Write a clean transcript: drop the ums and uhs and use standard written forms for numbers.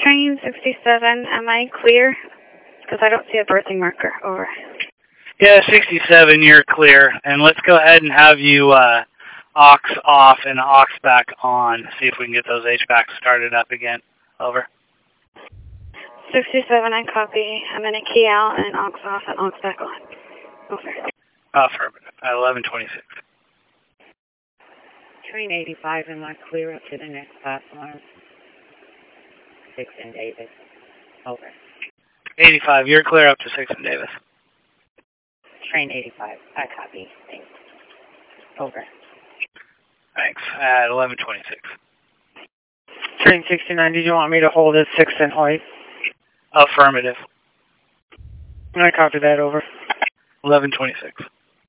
Train 67, am I clear? Because I don't see a berthing marker. Over. Yeah, 67, you're clear. And let's go ahead and have you aux off and aux back on. See if we can get those HVACs started up again. Over. 67, I copy. I'm going to key out and aux off and aux back on. Over. Affirmative. At 11:26. Train 85, am I clear up to the next platform? 6 and Davis. Over. 85, you're clear up to 6 and Davis. Train 85, I copy. Thanks. Over. Thanks. At 11:26. Train 69, did you want me to hold at 6 and Hoyt? Affirmative. I copy that. Over. 11:26.